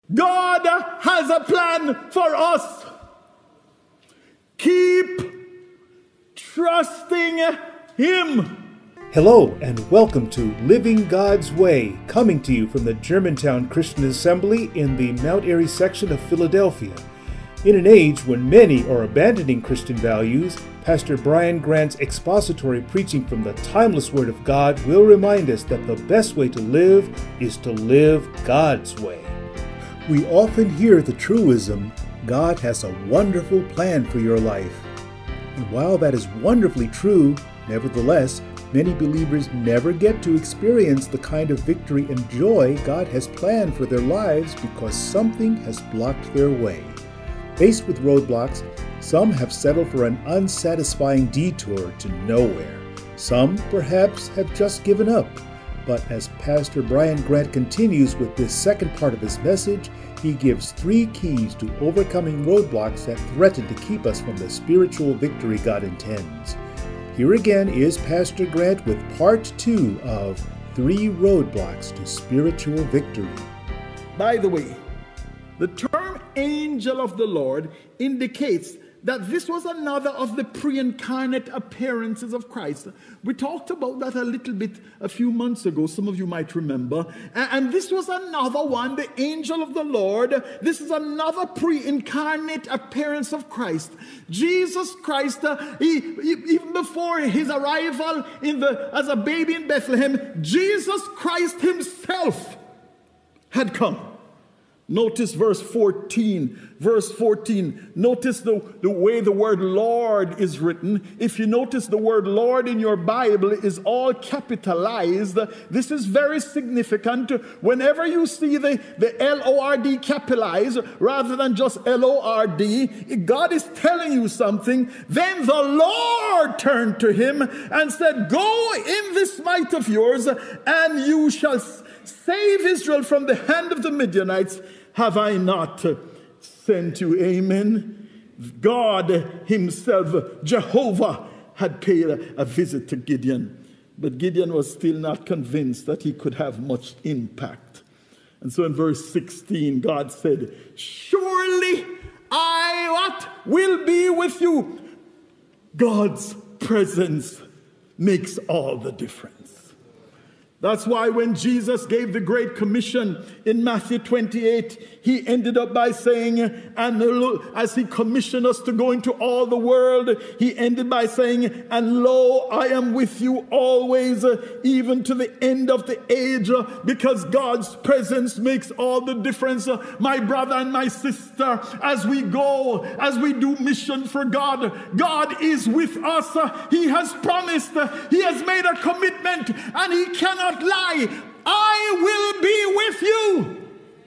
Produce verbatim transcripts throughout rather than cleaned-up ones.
God has a plan for us. Keep trusting Him. Hello and welcome to Living God's Way, coming to you from the Germantown Christian Assembly in the Mount Airy section of Philadelphia. In an age when many are abandoning Christian values, Pastor Brian Grant's expository preaching from the timeless Word of God will remind us that the best way to live is to live God's way. We often hear the truism, God has a wonderful plan for your life. And while that is wonderfully true, nevertheless, many believers never get to experience the kind of victory and joy God has planned for their lives because something has blocked their way. Faced with roadblocks, some have settled for an unsatisfying detour to nowhere. Some, perhaps, have just given up. But as Pastor Brian Grant continues with this second part of his message, he gives three keys to overcoming roadblocks that threaten to keep us from the spiritual victory God intends. Here again is Pastor Grant with part two of Three Roadblocks to Spiritual Victory. By the way, the term angel of the Lord indicates that this was another of the pre-incarnate appearances of Christ. We talked about that a little bit a few months ago, some of you might remember. And this was another one, the angel of the Lord. This is another pre-incarnate appearance of Christ. Jesus Christ, uh, he, he, even before his arrival in the as a baby in Bethlehem, Jesus Christ himself had come. Notice verse fourteen. Verse fourteen. Notice the, the way the word Lord is written. If you notice, the word Lord in your Bible is all capitalized. This is very significant. Whenever you see the, the L O R D capitalized rather than just L O R D, God is telling you something. Then the Lord turned to him and said, "Go in this might of yours, and you shall save Israel from the hand of the Midianites. Have I not sent you?" Amen. God himself, Jehovah, had paid a, a visit to Gideon. But Gideon was still not convinced that he could have much impact. And so in verse sixteen, God said, "Surely I what? Will be with you." God's presence makes all the difference. That's why when Jesus gave the Great Commission in Matthew twenty-eight, he ended up by saying, and as he commissioned us to go into all the world, he ended by saying, "And lo, I am with you always, even to the end of the age," because God's presence makes all the difference. My brother and my sister, as we go, as we do mission for God, God is with us. He has promised, he has made a commitment, and he cannot lie. I will be with you.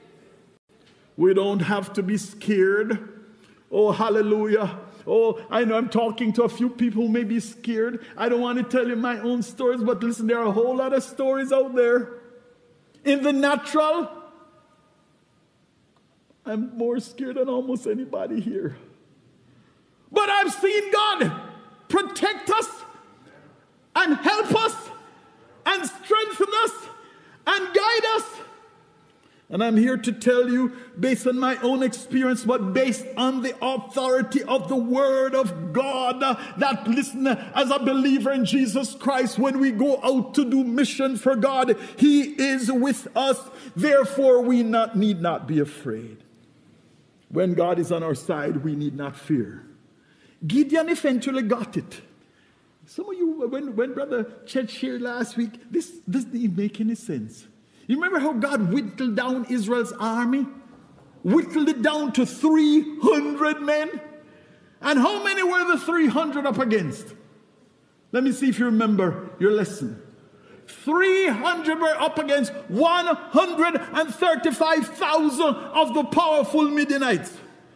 We don't have to be scared. Oh, hallelujah. Oh, I know I'm talking to a few people who may be scared. I don't want to tell you my own stories, but listen, there are a whole lot of stories out there. In the natural, I'm more scared than almost anybody here. But I've seen God protect us and help us and strengthen us and guide us. And I'm here to tell you, based on my own experience, but based on the authority of the Word of God, that, listen, as a believer in Jesus Christ, when we go out to do mission for God, He is with us. Therefore, we not, need not be afraid. When God is on our side, we need not fear. Gideon eventually got it. Some of you, when, when Brother Chet shared last week, this, this didn't make any sense. You remember how God whittled down Israel's army? Whittled it down to three hundred men? And how many were the three hundred up against? Let me see if you remember your lesson. three hundred were up against one hundred thirty-five thousand of the powerful Midianites.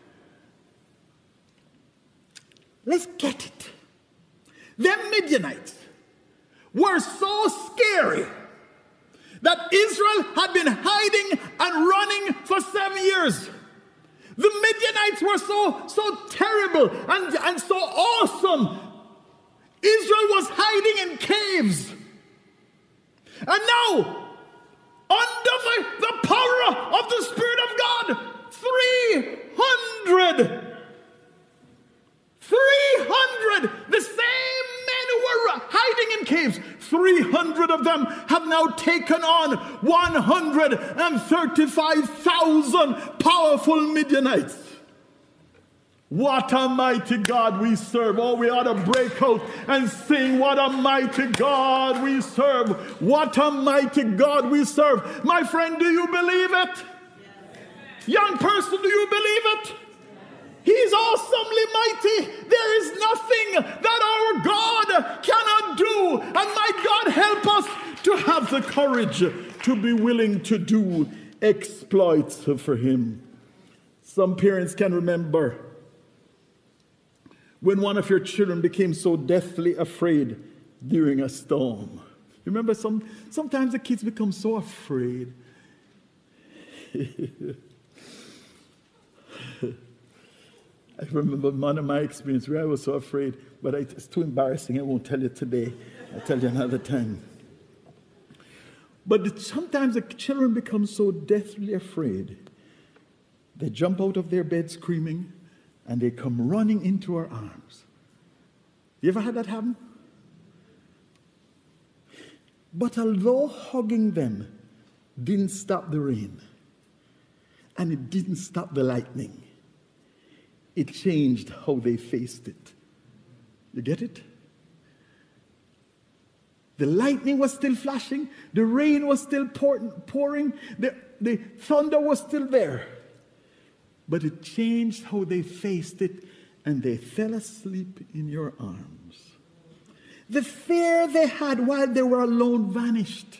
Let's get it. Them Midianites were so scary that Israel had been hiding and running for seven years. The Midianites were so, so terrible and, and so awesome. Israel was hiding in caves. And now, under the, the power of the Spirit of God, have now taken on one hundred thirty-five thousand powerful Midianites. What a mighty God we serve. Oh, we ought to break out and sing, what a mighty God we serve. What a mighty God we serve. My friend, do you believe it? Yes. Young person, do you believe it? He's awesomely mighty. There is nothing that our God cannot do. And my God, help us to have the courage to be willing to do exploits for him. Some parents can remember when one of your children became so deathly afraid during a storm. You remember some, sometimes the kids become so afraid. I remember one of my experience where I was so afraid, but it's too embarrassing. I won't tell you today. I'll tell you another time. But sometimes the children become so deathly afraid, they jump out of their bed screaming, and they come running into our arms. You ever had that happen? But although hugging them didn't stop the rain, and it didn't stop the lightning, it changed how they faced it. You get it? The lightning was still flashing, the rain was still pouring, the, the thunder was still there. But it changed how they faced it, and they fell asleep in your arms. The fear they had while they were alone vanished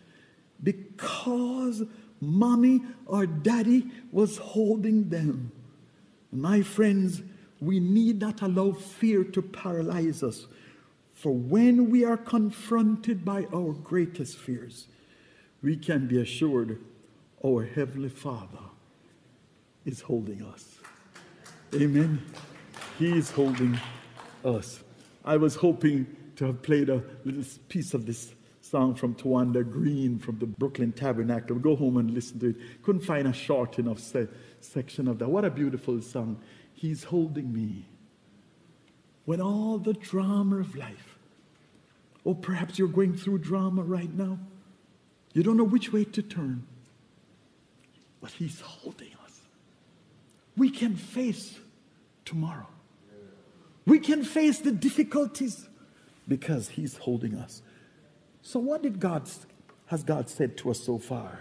because mommy or daddy was holding them. My friends, we need not allow fear to paralyze us. For when we are confronted by our greatest fears, we can be assured our Heavenly Father is holding us. Amen. He is holding us. I was hoping to have played a little piece of this song from Tawanda Green from the Brooklyn Tabernacle. Go home and listen to it. Couldn't find a short enough se- section of that. What a beautiful song. He's holding me. When all the drama of life, or perhaps you're going through drama right now, you don't know which way to turn, but he's holding us. We can face tomorrow. We can face the difficulties because he's holding us. So what did God, has God said to us so far?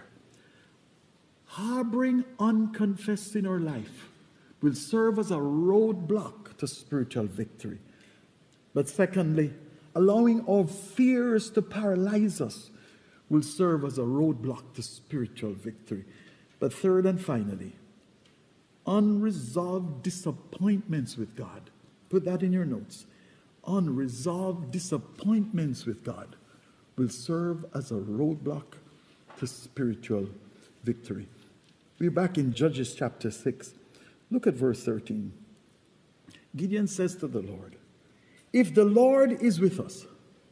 Harboring unconfessed in our life will serve as a roadblock to spiritual victory. But secondly, allowing our fears to paralyze us will serve as a roadblock to spiritual victory. But third and finally, unresolved disappointments with God. Put that in your notes. Unresolved disappointments with God will serve as a roadblock to spiritual victory. We're back in Judges chapter six. Look at verse thirteen. Gideon says to the Lord, if the Lord is with us.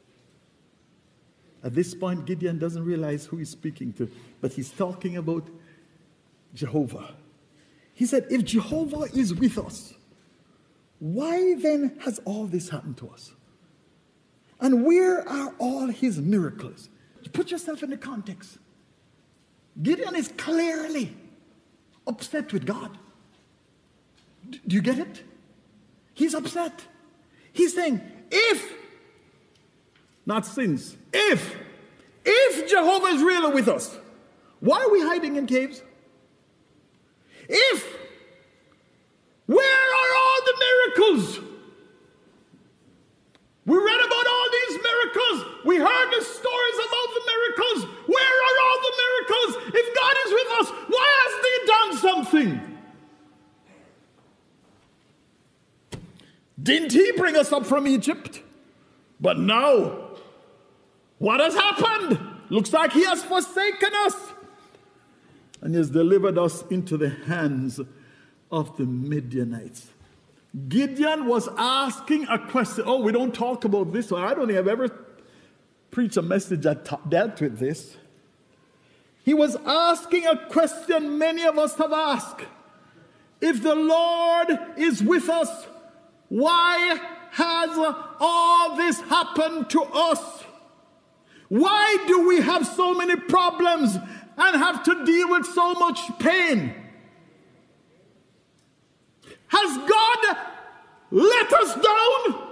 At this point, Gideon doesn't realize who he's speaking to, but he's talking about Jehovah. He said, if Jehovah is with us, why then has all this happened to us? And where are all his miracles? Put yourself in the context. Gideon is clearly upset with God. Do you get it? He's upset. He's saying, if, not since, if, if Jehovah is really with us, why are we hiding in caves? If, where are all the miracles? We read about all these miracles. We heard the stories about the miracles. Where are all the miracles? If God is with us, why has he done something? Didn't he bring us up from Egypt? But now, what has happened? Looks like he has forsaken us. And he has delivered us into the hands of the Midianites. Gideon was asking a question. Oh, we don't talk about this one. I don't think I've ever preached a message that t- dealt with this. He was asking a question many of us have asked. If the Lord is with us, why has all this happened to us? Why do we have so many problems and have to deal with so much pain? Has God let us down?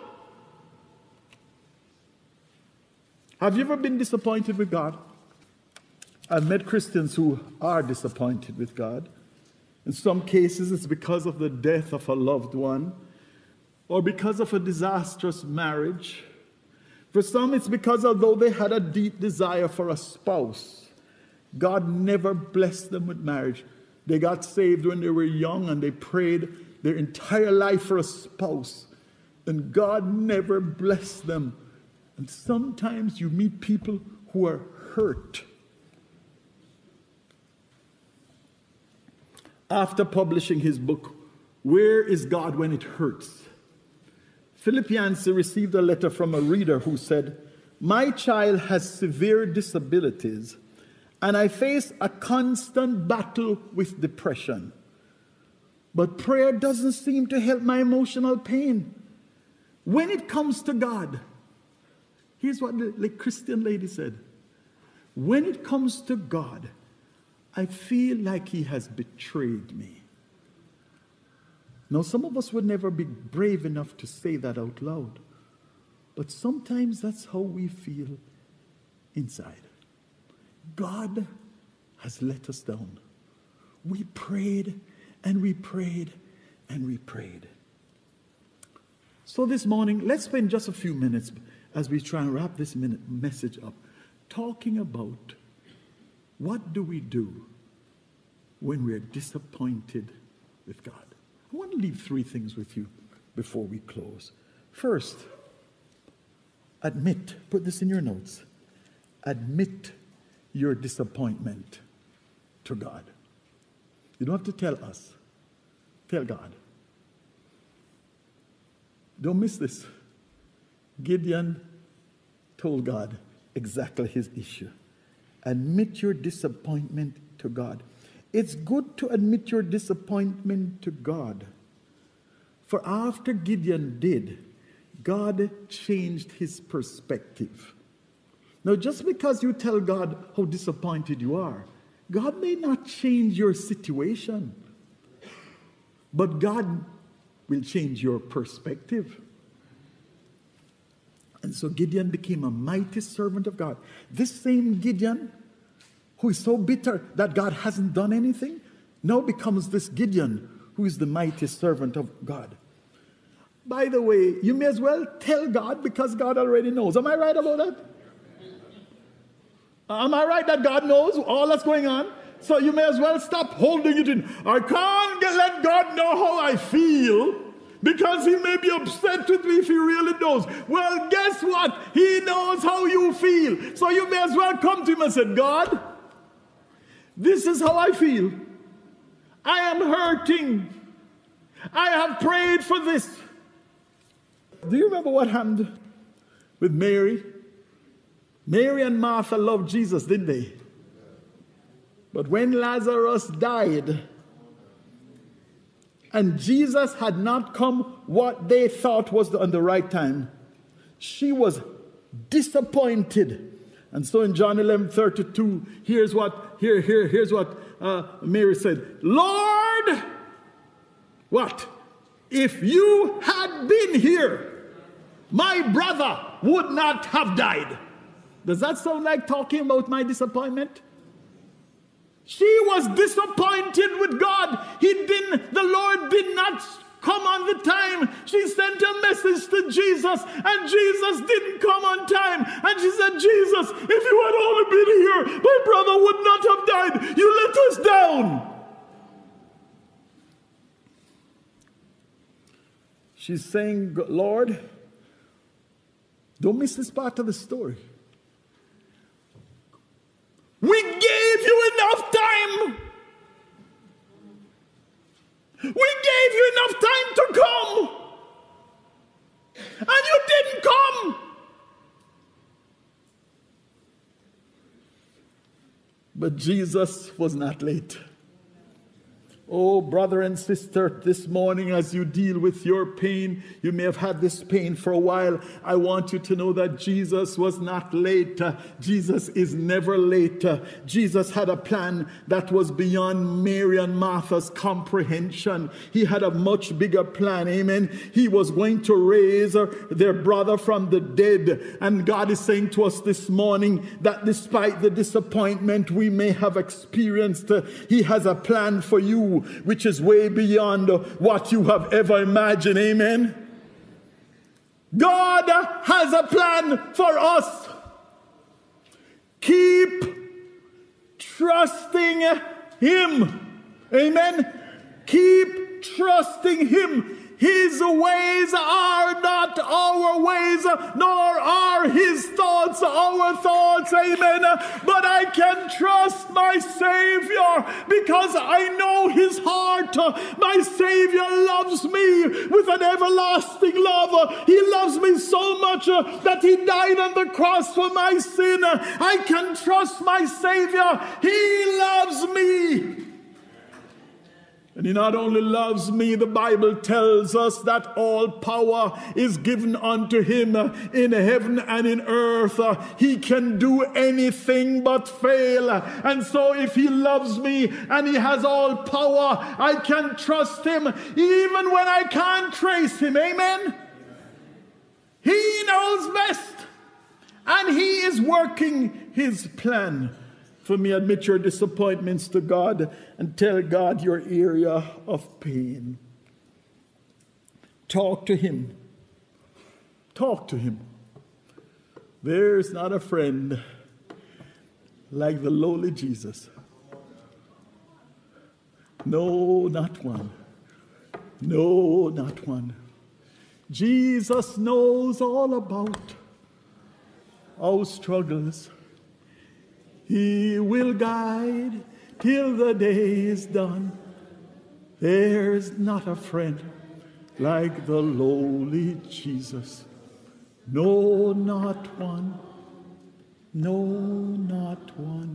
Have you ever been disappointed with God? I've met Christians who are disappointed with God. In some cases, it's because of the death of a loved one or because of a disastrous marriage. For some, it's because although they had a deep desire for a spouse, God never blessed them with marriage. They got saved when they were young and they prayed their entire life for a spouse, and God never blessed them. And sometimes you meet people who are hurt. After publishing his book, Where is God When It Hurts?, Philip Yancey received a letter from a reader who said, "My child has severe disabilities, and I face a constant battle with depression. But prayer doesn't seem to help my emotional pain. When it comes to God," here's what the, the Christian lady said, "when it comes to God, I feel like he has betrayed me." Now, some of us would never be brave enough to say that out loud, but sometimes that's how we feel inside. God has let us down. We prayed and we prayed and we prayed. So this morning, let's spend just a few minutes as we try and wrap this minute message up, talking about what do we do when we're disappointed with God. I want to leave three things with you before we close. First, admit, put this in your notes, admit your disappointment to God. You don't have to tell us. Tell God. Don't miss this. Gideon told God exactly his issue. Admit your disappointment to God. It's good to admit your disappointment to God. For after Gideon did, God changed his perspective. Now, just because you tell God how disappointed you are, God may not change your situation, but God will change your perspective. And so Gideon became a mighty servant of God. This same Gideon, who is so bitter that God hasn't done anything, now becomes this Gideon, who is the mighty servant of God. By the way, you may as well tell God because God already knows. Am I right about that? Am I right that God knows all that's going on? So you may as well stop holding it in. I can't get, let God know how I feel because he may be upset with me if he really knows. Well, guess what? He knows how you feel. So you may as well come to him and say, God, this is how I feel. I am hurting. I have prayed for this. Do you remember what happened with Mary? Mary and Martha loved Jesus, didn't they? But when Lazarus died, and Jesus had not come what they thought was the, on the right time, she was disappointed. And so in John eleven thirty-two, here's what here here here's what uh, Mary said. Lord, what? If you had been here, my brother would not have died. Does that sound like talking about my disappointment? She was disappointed with God. He didn't, the Lord did not come on the time. She sent a message to Jesus, and Jesus didn't come on time. And she said, Jesus, if you had only been here, my brother would not have died. You let us down. She's saying, Lord, don't miss this part of the story. We gave you enough time. We gave you enough time to come. And you didn't come. But Jesus was not late. Oh, brother and sister, this morning as you deal with your pain, you may have had this pain for a while. I want you to know that Jesus was not late. Uh, Jesus is never late. Uh, Jesus had a plan that was beyond Mary and Martha's comprehension. He had a much bigger plan. Amen. He was going to raise uh, their brother from the dead. And God is saying to us this morning that despite the disappointment we may have experienced, uh, He has a plan for you, which is way beyond what you have ever imagined. Amen. God has a plan for us. Keep trusting Him. Amen. Keep trusting Him. His ways are not our ways, nor are His thoughts our thoughts. Amen. But I can trust my Savior because I know His heart. My Savior loves me with an everlasting love. He loves me so much that He died on the cross for my sin. I can trust my Savior. He loves me. And He not only loves me, the Bible tells us that all power is given unto Him in heaven and in earth. He can do anything but fail. And so if He loves me and He has all power, I can trust Him even when I can't trace Him. Amen? He knows best. And He is working His plan. For me, admit your disappointments to God and tell God your area of pain. Talk to Him. Talk to Him. There's not a friend like the lowly Jesus. No, not one. No, not one. Jesus knows all about our struggles. He will guide till the day is done. There's not a friend like the lowly Jesus. No, not one. No, not one.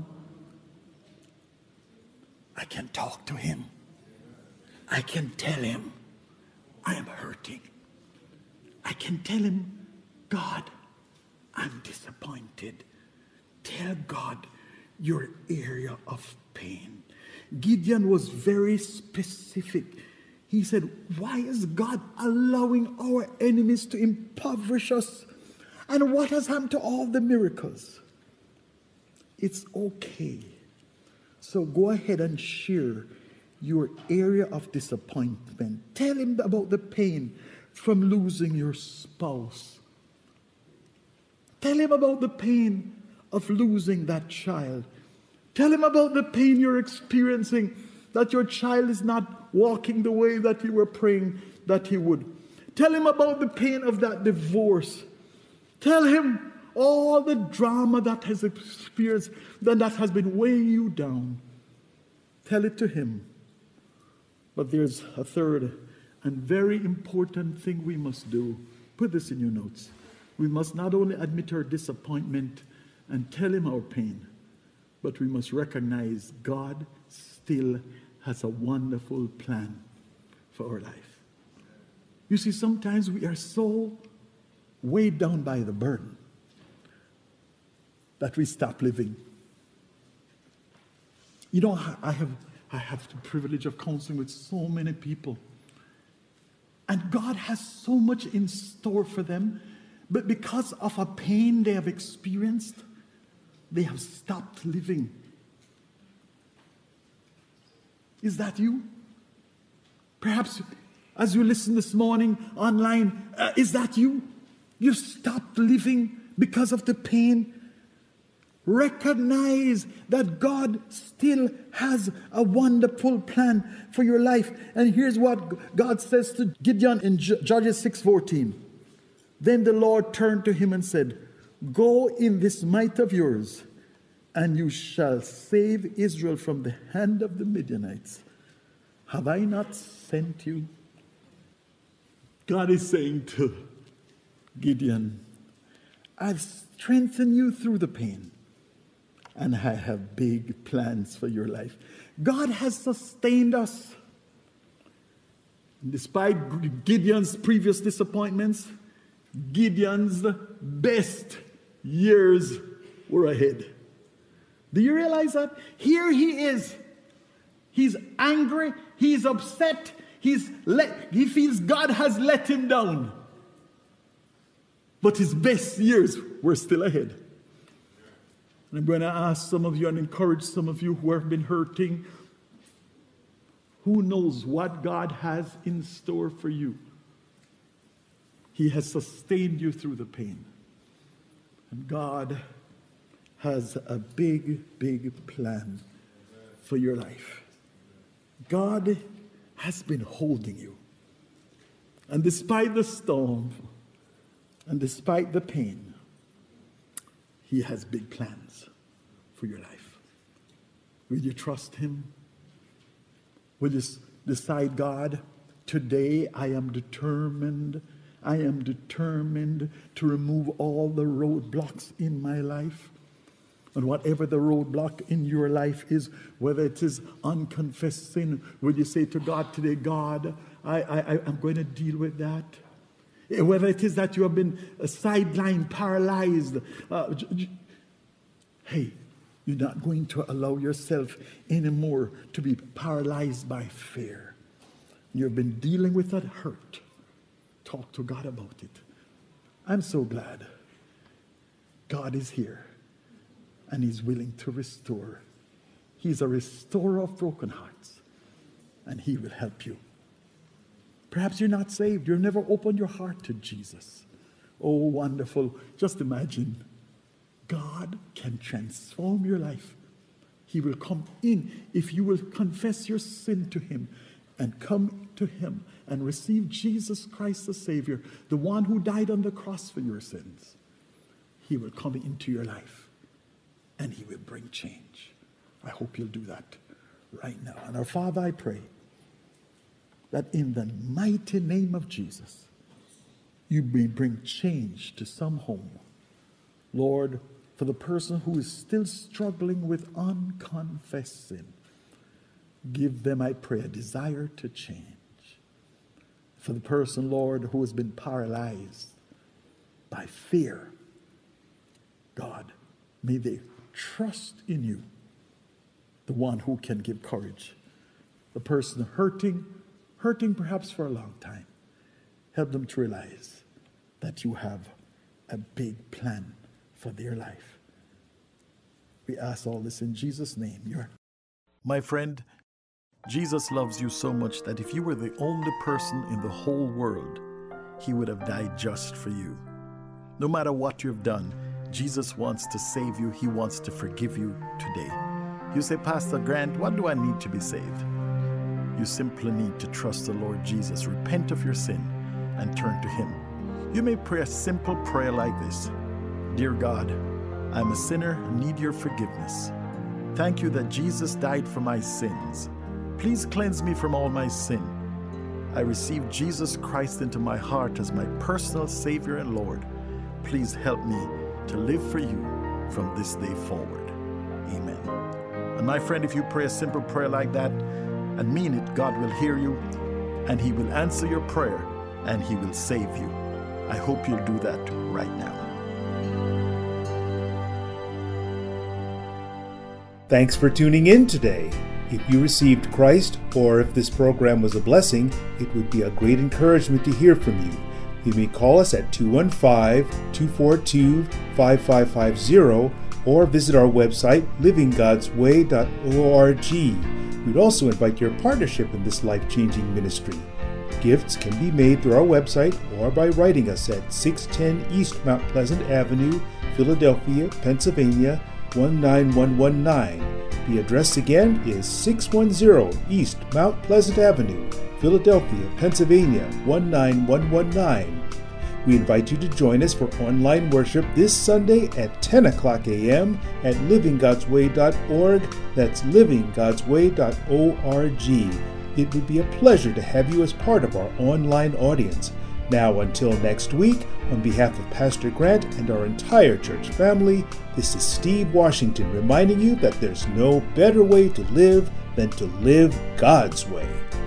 I can talk to Him. I can tell Him I am hurting. I can tell Him, God, I'm disappointed. Tell God your area of pain. Gideon was very specific. He said, why is God allowing our enemies to impoverish us? And what has happened to all the miracles? It's okay. So go ahead and share your area of disappointment. Tell Him about the pain from losing your spouse. Tell Him about the pain of losing that child. Tell Him about the pain you're experiencing, that your child is not walking the way that you were praying that he would. Tell Him about the pain of that divorce. Tell Him all the drama that has experienced, that has been weighing you down. Tell it to Him. But there's a third and very important thing we must do. Put this in your notes. We must not only admit our disappointment and tell Him our pain, but we must recognize God still has a wonderful plan for our life. You see, sometimes we are so weighed down by the burden that we stop living. You know, I have, I have the privilege of counseling with so many people, and God has so much in store for them, but because of a pain they have experienced, they have stopped living. Is that you? Perhaps as you listen this morning online, uh, is that you? You've stopped living because of the pain. Recognize that God still has a wonderful plan for your life. And here's what God says to Gideon in Judges six fourteen. Then the Lord turned to him and said, go in this might of yours, and you shall save Israel from the hand of the Midianites. Have I not sent you? God is saying to Gideon, I've strengthened you through the pain, and I have big plans for your life. God has sustained us. Despite Gideon's previous disappointments, Gideon's best years were ahead. Do you realize that? Here he is. He's angry. He's upset. He's let, he feels God has let him down. But his best years were still ahead. And I'm going to ask some of you and encourage some of you who have been hurting. Who knows what God has in store for you? He has sustained you through the pain. And God has a big, big plan for your life. God has been holding you. And despite the storm, and despite the pain, He has big plans for your life. Will you trust Him? Will you decide, God, today I am determined, I am determined to remove all the roadblocks in my life? And whatever the roadblock in your life is, whether it is unconfessed sin, will you say to God today, God, I, I, I'm going to deal with that? Whether it is that you have been sidelined, paralyzed, uh, j- j- hey, you're not going to allow yourself anymore to be paralyzed by fear. You've been dealing with that hurt. Talk to God about it. I'm so glad God is here and He's willing to restore. He's a restorer of broken hearts, and He will help you. Perhaps you're not saved. You've never opened your heart to Jesus. Oh, wonderful. Just imagine. God can transform your life. He will come in if you will confess your sin to Him and come to Him and receive Jesus Christ the Savior, the one who died on the cross for your sins. He will come into your life and He will bring change. I hope you'll do that right now. And our Father, I pray that in the mighty name of Jesus, you may bring change to some home. Lord, for the person who is still struggling with unconfessed sin, give them, I pray, a desire to change. For the person, Lord, who has been paralyzed by fear, God, may they trust in you, the one who can give courage. The person hurting, hurting perhaps for a long time, help them to realize that you have a big plan for their life. We ask all this in Jesus' name. You're... My friend, Jesus loves you so much that if you were the only person in the whole world, He would have died just for you. No matter what you've done, Jesus wants to save you. He wants to forgive you today. You say, Pastor Grant, what do I need to be saved? You simply need to trust the Lord Jesus, repent of your sin, and turn to Him. You may pray a simple prayer like this. Dear God, I'm a sinner and need your forgiveness. Thank you that Jesus died for my sins. Please cleanse me from all my sin. I receive Jesus Christ into my heart as my personal Savior and Lord. Please help me to live for you from this day forward. Amen. And my friend, if you pray a simple prayer like that and mean it, God will hear you and He will answer your prayer and He will save you. I hope you'll do that right now. Thanks for tuning in today. If you received Christ, or if this program was a blessing, it would be a great encouragement to hear from you. You may call us at two one five, two four two, five five five zero or visit our website, living gods way dot org. We'd also invite your partnership in this life-changing ministry. Gifts can be made through our website or by writing us at six ten East Mount Pleasant Avenue, Philadelphia, Pennsylvania, one nine one one nine. The address again is six one zero East Mount Pleasant Avenue, Philadelphia, Pennsylvania, one nine one one nine. We invite you to join us for online worship this Sunday at ten o'clock a.m. at living gods way dot org. That's living gods way dot org. It would be a pleasure to have you as part of our online audience. Now, until next week, on behalf of Pastor Grant and our entire church family, this is Steve Washington reminding you that there's no better way to live than to live God's way.